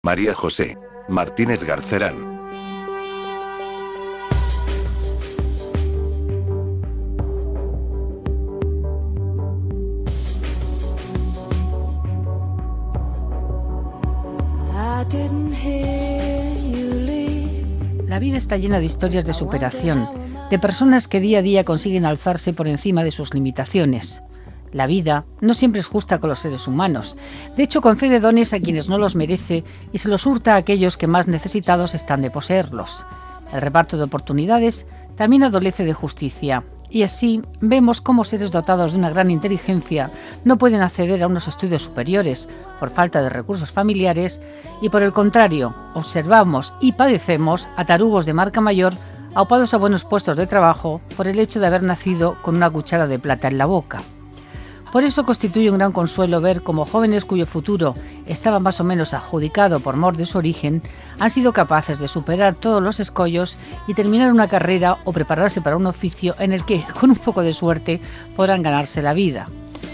María José Martínez Garcerán. La vida está llena de historias de superación, de personas que día a día consiguen alzarse por encima de sus limitaciones. La vida no siempre es justa con los seres humanos. De hecho, concede dones a quienes no los merece y se los hurta a aquellos que más necesitados están de poseerlos. El reparto de oportunidades también adolece de justicia. Y así vemos cómo seres dotados de una gran inteligencia no pueden acceder a unos estudios superiores por falta de recursos familiares y, por el contrario, observamos y padecemos a tarugos de marca mayor aupados a buenos puestos de trabajo por el hecho de haber nacido con una cuchara de plata en la boca. Por eso constituye un gran consuelo ver cómo jóvenes cuyo futuro estaba más o menos adjudicado por mor de su origen han sido capaces de superar todos los escollos y terminar una carrera o prepararse para un oficio en el que, con un poco de suerte, podrán ganarse la vida.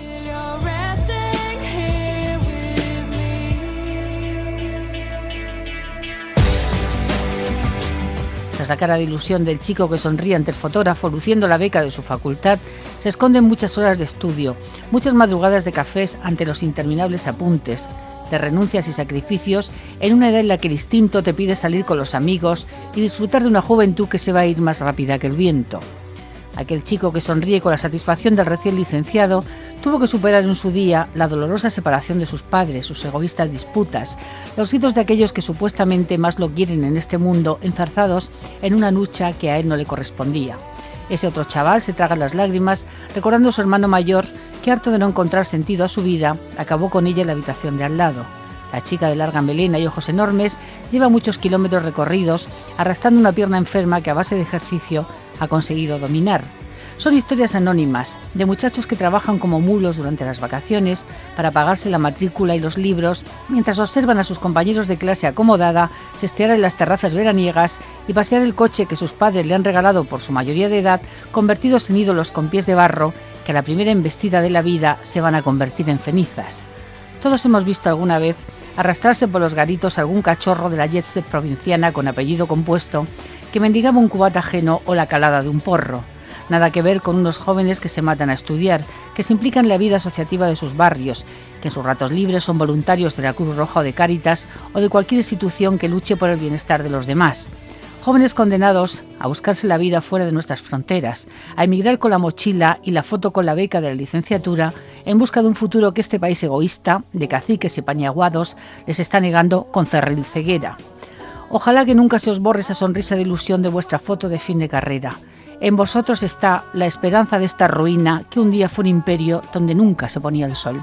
Tras la cara de ilusión del chico que sonríe ante el fotógrafo luciendo la beca de su facultad, se esconden muchas horas de estudio, muchas madrugadas de cafés ante los interminables apuntes, de renuncias y sacrificios en una edad en la que el instinto te pide salir con los amigos y disfrutar de una juventud que se va a ir más rápida que el viento. Aquel chico que sonríe con la satisfacción del recién licenciado tuvo que superar en su día la dolorosa separación de sus padres, sus egoístas disputas, los gritos de aquellos que supuestamente más lo quieren en este mundo, enzarzados en una lucha que a él no le correspondía. Ese otro chaval se traga las lágrimas recordando a su hermano mayor que, harto de no encontrar sentido a su vida, acabó con ella en la habitación de al lado. La chica de larga melena y ojos enormes lleva muchos kilómetros recorridos arrastrando una pierna enferma que a base de ejercicio ha conseguido dominar. Son historias anónimas de muchachos que trabajan como mulos durante las vacaciones para pagarse la matrícula y los libros, mientras observan a sus compañeros de clase acomodada sestear en las terrazas veraniegas y pasear el coche que sus padres le han regalado por su mayoría de edad, convertidos en ídolos con pies de barro que a la primera embestida de la vida se van a convertir en cenizas. Todos hemos visto alguna vez arrastrarse por los garitos algún cachorro de la jet set provinciana con apellido compuesto que mendigaba un cubata ajeno o la calada de un porro. Nada que ver con unos jóvenes que se matan a estudiar, que se implican en la vida asociativa de sus barrios, que en sus ratos libres son voluntarios de la Cruz Roja o de Cáritas o de cualquier institución que luche por el bienestar de los demás. Jóvenes condenados a buscarse la vida fuera de nuestras fronteras, a emigrar con la mochila y la foto con la beca de la licenciatura en busca de un futuro que este país egoísta, de caciques y pañaguados, les está negando con cerril ceguera. Ojalá que nunca se os borre esa sonrisa de ilusión de vuestra foto de fin de carrera. En vosotros está la esperanza de esta ruina que un día fue un imperio donde nunca se ponía el sol.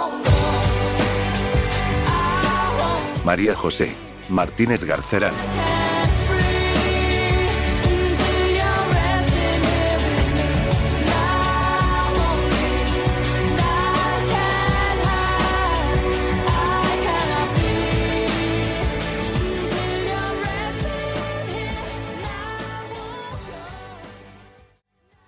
María José Martínez Garcerán.